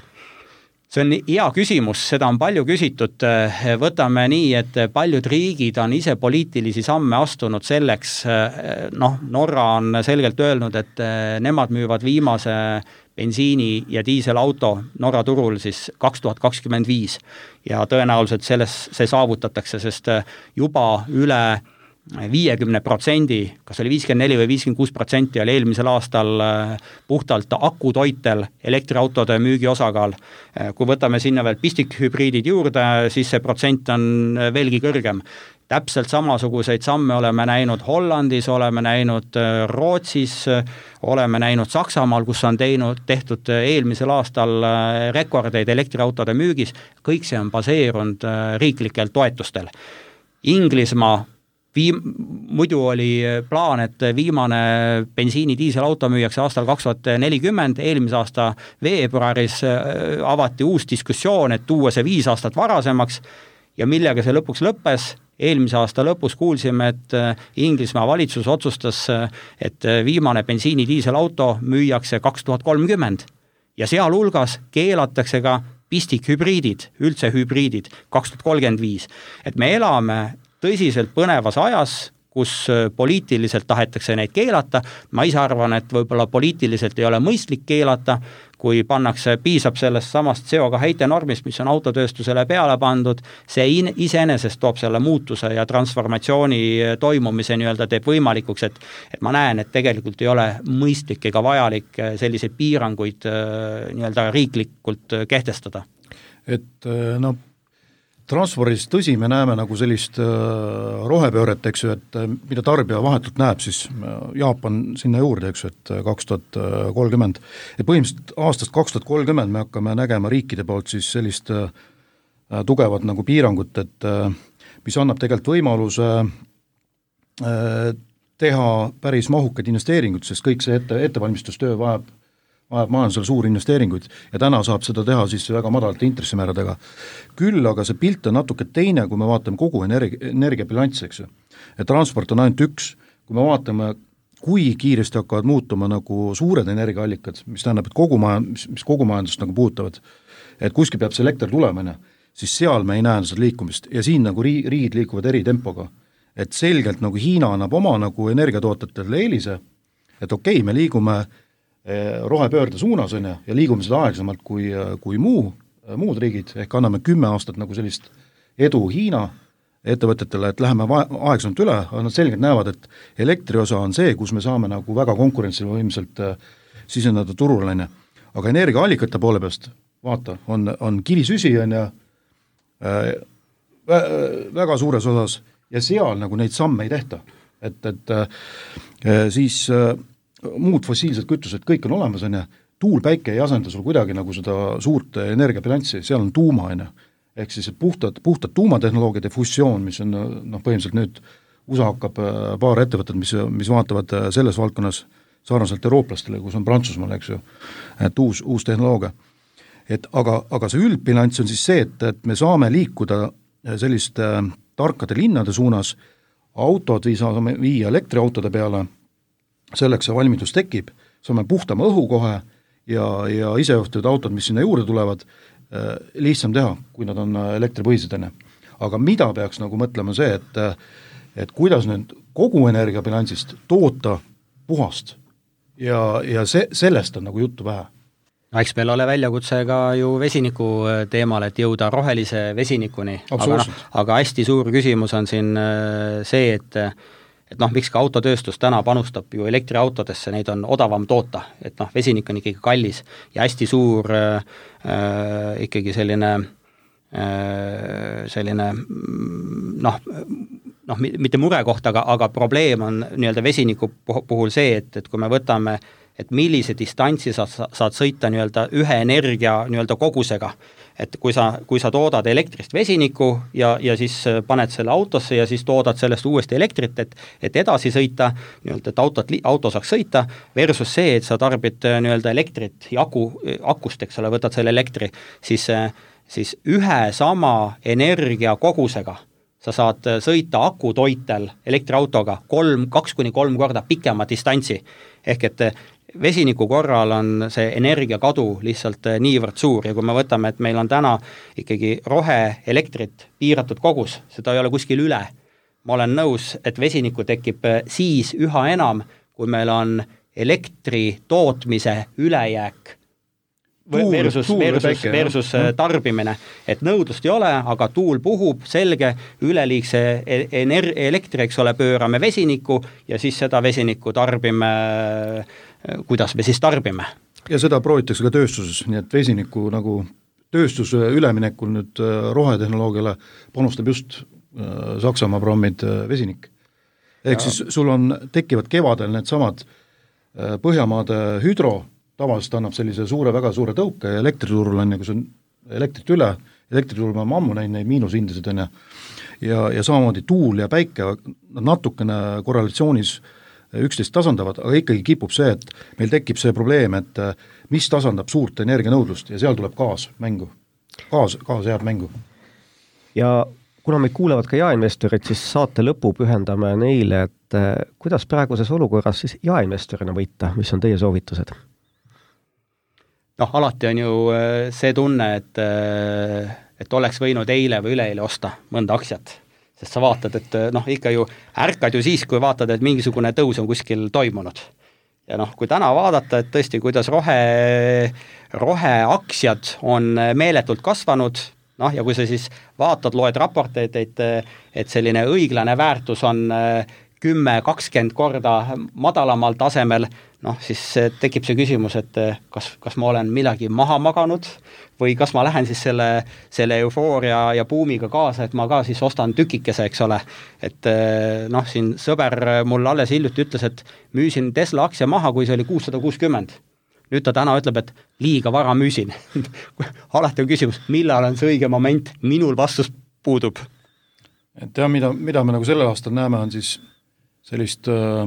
See on hea küsimus, seda on palju küsitud. Võtame nii, et paljud riigid on ise poliitilisi samme astunud selleks, noh, Norra on selgelt öelnud, et nemad müüvad viimase bensiini- ja diiselauto Norra turul siis kaks tuhat kakskümmend viis ja tõenäoliselt selles see saavutatakse, sest juba üle viiekümne protsendi, kas oli viiskümmend neli või viiskümmend kuus protsenti oli eelmisel aastal puhtalt akutoitel elektriautode müügi osakaal. Kui võtame sinna veel pistikhübriidid juurde, siis see protsent on veelgi kõrgem. Täpselt samasuguseid samme oleme näinud Hollandis, oleme näinud Rootsis, oleme näinud Saksamaal, kus on teinud, tehtud eelmisel aastal rekordeid elektriautode müügis. Kõik see on baseerunud riiklikel toetustel. Inglismaa Viim, muidu oli plaan, et viimane bensiini diiselauto müüakse aastal kaks tuhat nelikümmend, eelmise aasta veebruaris avati uus diskussioon, et tuua see viis aastat varasemaks ja millega see lõpuks lõppes. Eelmise aasta lõpus kuulsime, et Inglismaa valitsus otsustas, et viimane bensiini diiselauto müüakse kaks tuhat kolmkümmend ja seal hulgas keelatakse ka pistikhübriidid, üldse hübriidid kaks tuhat kolmkümmend viis. Et me elame tõsiselt põnevas ajas, kus poliitiliselt tahetakse neid keelata. Ma ise arvan, et võib-olla poliitiliselt ei ole mõistlik keelata, kui pannakse, piisab sellest samast C O kahe heitenormist, mis on autotööstusele peale pandud, see iseenesest toob selle muutuse ja transformatsiooni toimumise nii-öelda teeb võimalikuks, et, et ma näen, et tegelikult ei ole mõistlik ega vajalik selliseid piiranguid nii-öelda riiklikult kehtestada. Et no transpordis tõsi, me näeme nagu sellist rohepööret, eks ju, et mida tarbija vahetult näeb, siis Jaapan sinna juurde, eks ju, et kaks tuhat kolmkümmend. Et põhimõtteliselt aastast kaks tuhat kolmkümmend me hakkame nägema riikide poolt siis sellist tugevat nagu piirangut, et mis annab tegelikult võimaluse teha päris mahukaid investeeringuid, sest kõik see ette, ettevalmistustöö vajab vajab majandusel suuri investeeringuid ja täna saab seda teha siis väga madalate intressimääradega. Küll aga see pilt on natuke teine, kui me vaatame kogu energia, energiabilanss, eks ju. Ja transport on ainult üks. Kui me vaatame, kui kiiresti hakkavad muutuma nagu suured energiaallikad, mis tähendab, et kogu maja, mis, mis kogu majandust nagu puutavad, et kuskil peab see elekter tulemine, siis seal me ei näe seda liikumist ja siin nagu riigid liikuvad eri tempoga. Et selgelt nagu Hiina annab oma nagu energiatootjatele eelise, et okei, me liigume rohepöörde suunas on ja liigume seda aegsamalt kui, kui muu, muud riigid, ehk anname kümme aastat nagu sellist edu Hiina ettevõtetele, et läheme aegsamalt üle, nad selgelt näevad, et elektriosa on see, kus me saame nagu väga konkurentsivõimselt siseneda turule, aga energiaallikate poole peast, vaata, on, on kivisüsi on ja äh, väga suures osas ja seal nagu neid samme ei tehta, et, et äh, siis äh, muud fossiilsed kütused, kõik on olemas, on ja tuul, päike ei asenda sul kuidagi nagu seda suurt energiabilanssi, seal on tuuma, on ja ehk siis puhtad, puhtad tuumatehnoloogiad ja fusioon, mis on noh, põhimõtteliselt nüüd U S A hakkab paar ettevõtted, mis, mis vaatavad selles valdkonnas sarnaselt eurooplastele, kus on Prantsusmaal, eks ju, et uus, uus tehnoloogia. Et aga, aga see üldbilanss on siis see, et, et me saame liikuda selliste tarkade linnade suunas, autod või saame viia elektriautode peale, selleks see valmidus tekib, saame puhtama õhu kohe ja, ja isejuhtivad autod, mis sinna juurde tulevad, lihtsam teha, kui nad on elektripõhisedene. Aga mida peaks nagu mõtlema see, et, et kuidas nüüd kogu energiabilansist toota puhast ja, ja see, sellest on nagu juttu vähe. No eks meil ole väljakutse ka ju vesiniku teemal, et jõuda rohelise vesinikuni, aga, no, aga hästi suur küsimus on siin see, et et noh, miks ka autotööstus täna panustab ju elektriautodesse, neid on odavam toota, et noh, vesinik on ikkagi kallis ja hästi suur äh, ikkagi selline äh, selline noh, noh, mitte murekoht, aga, aga probleem on nii-öelda vesiniku puhul see, et, et kui me võtame et millise distantsi sa saad sõita nii-öelda ühe energia nii-öelda kogusega. Et kui sa, kui sa toodad elektrist vesiniku ja, ja siis paned selle autosse ja siis toodad sellest uuesti elektrit, et, et edasi sõita, nii-öelda, et autot, auto saaks sõita, versus see, et sa tarbid nii-öelda elektrit ja aku, akust, eks ole, võtad selle elektri, siis, siis ühe sama energia kogusega sa saad sõita akutoitel elektriautoga kolm, kaks kuni kolm korda pikema distantsi. Ehk et vesiniku korral on see energiakadu lihtsalt niivõrd suur ja kui me võtame, et meil on täna ikkagi roheelektrit piiratud kogus, seda ei ole kuskil üle. Ma olen nõus, et vesiniku tekib siis üha enam, kui meil on elektri tootmise ülejääk tuul, versus, tuul versus, versus tarbimine. Et nõudlust ei ole, aga tuul puhub, selge, üleliigse ener- elektri, eks ole, pöörame vesiniku ja siis seda vesiniku tarbime kuidas me siis tarbime. Ja seda proovitakse ka tööstuses, nii et vesiniku nagu tööstuse üleminekul nüüd rohetehnoloogiale panustab just Saksamaa programmid vesinik. Ehk ja. Siis sul on, tekivad kevadel need samad Põhjamaade hüdro, tavaliselt annab sellise suure, väga suure tõuke ja elektriturul on, kui see on elektrit üle, elektriturul me ammu näinud neid miinushindasid on ja, ja, ja samamoodi tuul ja päike, nad natukene korrelatsioonis üksteist tasandavad, aga ikkagi kipub see, et meil tekib see probleem, et mis tasandab suurt energianõudlust ja seal tuleb gaas mängu. Gaas, gaas jääb mängu. Ja kuna meid kuulevad ka jaeinvestorid, siis saate lõpu pühendame neile, et kuidas praeguses olukorras siis jaeinvestorina võita, mis on teie soovitused? Noh, alati on ju see tunne, et, et oleks võinud eile või üleeile osta mõnda aktsiat. Sest sa vaatad, et noh, ikka ju ärkad ju siis, kui vaatad, et mingisugune tõus on kuskil toimunud. Ja noh, kui täna vaadata, et tõesti, kuidas rohe, roheaktsiad on meeletult kasvanud, noh, ja kui sa siis vaatad, loed raporteid, et, et selline õiglane väärtus on kümme kakskümmend korda madalamal tasemel, noh, siis tekib see küsimus, et kas, kas ma olen midagi maha maganud või kas ma lähen siis selle, selle eufooria ja buumiga kaasa, et ma ka siis ostan tükikese, eks ole. Et noh, siin sõber mul alles hiljuti ütles, et müüsin Tesla aktsia maha, kui see oli kuussada kuuskümmend. Nüüd ta täna ütleb, et liiga vara müüsin. Alati on küsimus, millal on see õige moment, minul vastus puudub. Et ja, mida, mida me nagu sellel aastal näeme, on siis sellist äh,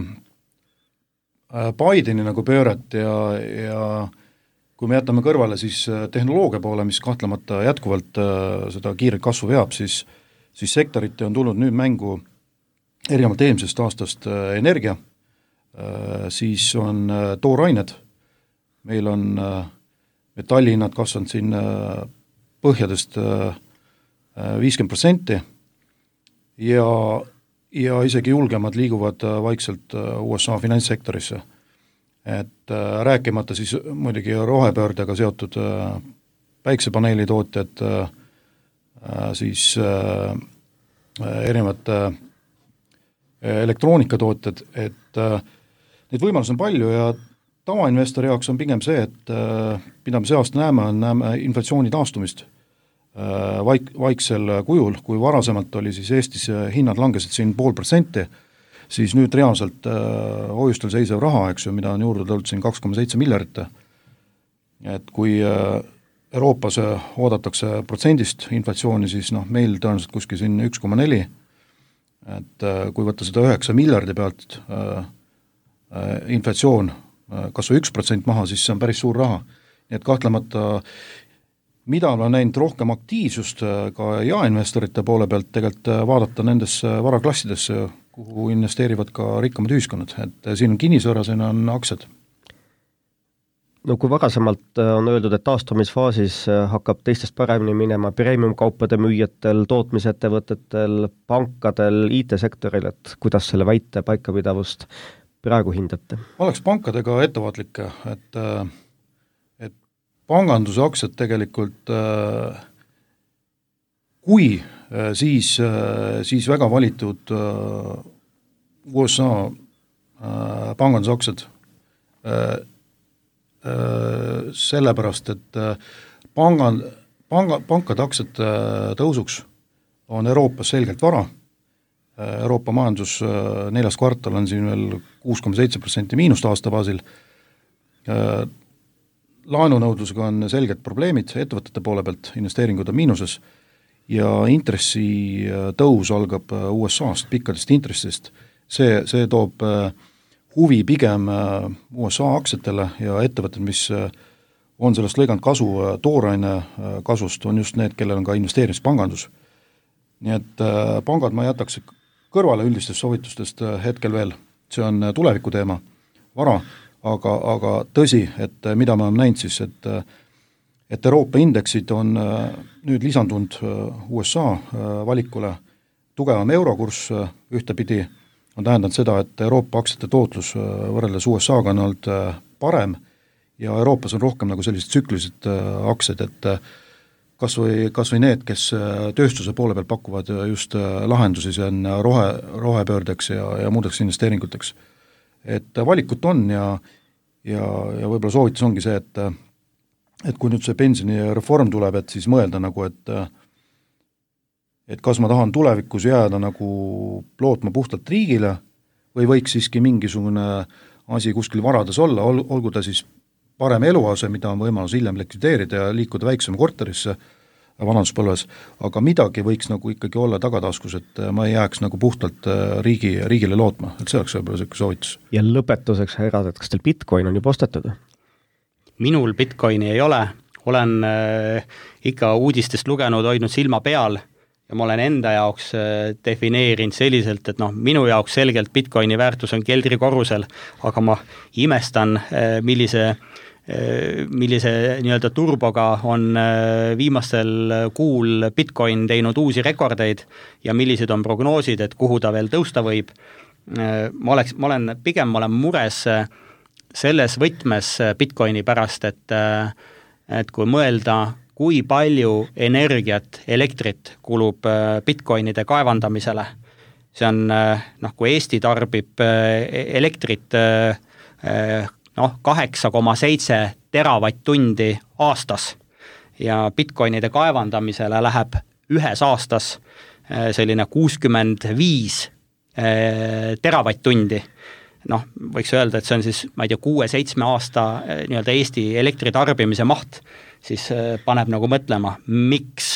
Bideni nagu pööret ja, ja kui me jätame kõrvale siis tehnoloogia poole, mis kahtlemata jätkuvalt äh, seda kiiret kasvu veab, siis, siis sektorite on tulnud nüüd mängu erinevalt eelmisest aastast äh, energia, äh, siis on äh, toorained, meil on äh, metallihinnad kasvanud siin äh, põhjadest äh, viiskümmend protsenti ja ja isegi julgemad liiguvad vaikselt U S A finantssektorisse. Et äh, rääkimata siis muidugi rohepöördega seotud äh, päiksepaneeli tootjad, äh, siis äh, erinevad äh, elektroonikatootjad, et äh, neid võimalusi on palju ja tavainvestori jaoks on pigem see, et äh, mida me see aasta näeme, on näeme inflatsiooni taastumist Vaik, vaiksel kujul, kui varasemalt oli siis Eestis hinnad langesid siin pool protsenti, siis nüüd reaalselt äh, hoiustel seisev raha, eks ju, mida on juurde tulnud siin kaks koma seitse miljardit. Et kui äh, Euroopas oodatakse protsendist inflatsiooni, siis noh, meil tõenäoliselt kuskil siin üks koma neli, et äh, kui võtta seda üheksa miljardi pealt äh, äh, inflatsioon äh, kas või üks protsent maha, siis see on päris suur raha. Nii et kahtlemata mida on näinud rohkem aktiivsust ka jaeinvestorite poole pealt tegelikult vaadata nendesse varaklassidesse, kuhu investeerivad ka rikkamad ühiskonnad, et siin on kinnisvara, siin on aktsiad. No kui varasemalt on öeldud, et taastumisfaasis hakkab teistest paremini minema premium-kaupade müüjatel, tootmisettevõtetel, pankadel, I T-sektoril, et kuidas selle väite paikapidavust praegu hindate? Oleks pankadega ettevaatlik, et panganduse aktsiad tegelikult, kui siis, siis väga valitud U S A panganduse aktsiad, sellepärast, et pangan, panga, pankade aktsiad tõusuks on Euroopas selgelt vara. Euroopa majandus neljas kvartal on siin veel kuus koma seitse protsenti miinust aasta baasil laenunõudlusega on selged probleemid ettevõtete poole pealt, investeeringud on miinuses ja intressi tõus algab U S A-st, pikkadest intressist. See, see toob huvi pigem U S A aktsiatele ja ettevõtted, mis on sellest lõiganud kasu tooraine kasust, on just need, kellel on ka investeerimispangandus. Nii et pangad ma jätaks kõrvale üldistest soovitustest hetkel veel, see on tuleviku teema, vara, aga, aga tõsi, et mida me oleme näinud siis, et, et Euroopa indeksid on nüüd lisandunud U S A valikule tugevam eurokurss ühtepidi, on tähendanud seda, et Euroopa aktsiate tootlus võrreldes U S A-ga on olnud parem ja Euroopas on rohkem nagu sellised tsüklised aktsiad, et kas või, kas või need, kes tööstuse poole peal pakuvad just lahendusi, see on rohe, rohepöördeks ja, ja muudeks investeeringuteks. Et valikut on ja, ja, ja võib-olla soovitus ongi see, et, et kui nüüd see pensionireform tuleb, et siis mõelda nagu, et et kas ma tahan tulevikus jääda nagu lootma puhtalt riigile või võiks siiski mingisugune asi kuskil varades olla, ol, olgu ta siis parem eluase, mida on võimalus hiljem likvideerida ja liikuda väiksema korterisse vanaduspõlves, aga midagi võiks nagu ikkagi olla tagataskus, et ma ei jääks nagu puhtalt riigi, riigile lootma, et see oleks võib-olla selline soovitus. Ja lõpetuseks, härrad, et kas teil Bitcoin on juba ostetud? Minul Bitcoini ei ole, olen äh, ikka uudistest lugenud, hoidnud silma peal ja ma olen enda jaoks defineerinud selliselt, et noh, minu jaoks selgelt Bitcoini väärtus on keldrikorrusel, aga ma imestan, millise, millise nii-öelda turboga on viimastel kuul Bitcoin teinud uusi rekordeid ja millised on prognoosid, et kuhu ta veel tõusta võib. Ma, oleks, ma olen, pigem ma olen mures selles võtmes Bitcoini pärast, et, et kui mõelda, kui palju energiat, elektrit kulub Bitcoinide kaevandamisele. See on, noh, kui Eesti tarbib elektrit noh, kaheksa koma seitse teravatt-tundi aastas ja Bitcoinide kaevandamisele läheb ühes aastas selline kuuskümmend viis teravatt-tundi. Noh, võiks öelda, et see on siis, ma ei tea, kuue-seitsme aasta nii-öelda Eesti elektritarbimise maht, siis paneb nagu mõtlema, miks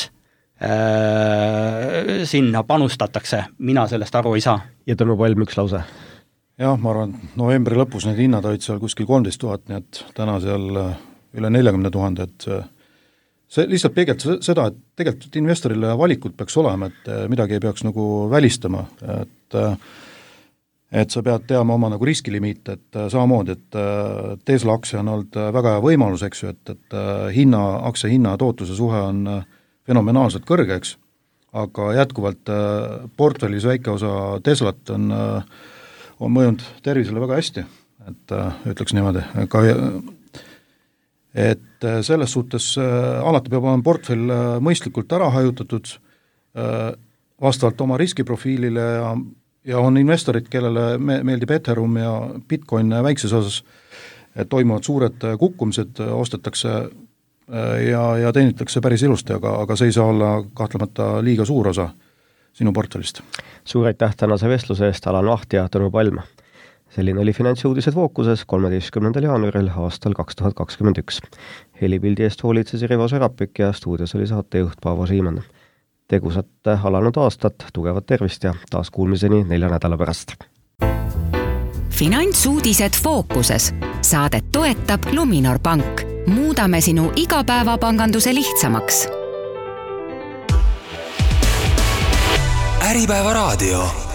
äh, sinna panustatakse, mina sellest aru ei saa. Ja Tõnu Palm, üks lause. Jah, ma arvan, novembri lõpus need hinnad olid seal kuskil kolmteist tuhat, nii et täna seal üle neljakümne tuhande, et see lihtsalt peegelt seda, et tegelikult investorile valikud peaks olema, et midagi ei peaks nagu välistama, et et sa pead teama oma nagu riskilimiit, et samamoodi, et Tesla aktsia on olnud väga hea võimalus, eks ju, et, et hinna, aktsia hinna tootluse suhe on fenomenaalselt kõrge, eks, aga jätkuvalt portfellis väike osa Teslat on, on mõjunud tervisele väga hästi, et ütleks niimoodi, ka et selles suhtes alati peab olema portfell mõistlikult ära hajutatud vastavalt oma riskiprofiilile ja ja on investorid, kellele me, meeldib Ethereum ja Bitcoin väikses osas, et toimuvad suured kukkumised, ostetakse ja, ja teenitakse päris ilusti, aga, aga see ei saa olla kahtlemata liiga suur osa sinu portfellist. Suur aitäh tänase vestluse eest, Alan Vaht ja Tõnu Palm. Selline oli Finantsuudised fookuses kolmeteistkümnendal jaanuaril aastal kaks tuhat kakskümmend üks. Helipildi eest hoolitses Rivo Serapik ja stuudios oli saatejuht Paavo Siimann. Tegusat alanud aastat, tugevat tervist ja taas kuulmiseni nelja nädala pärast. Finantsuudised fookuses. Saadet toetab Luminor Pank. Muudame sinu igapäevapanganduse lihtsamaks. Äripäeva raadio.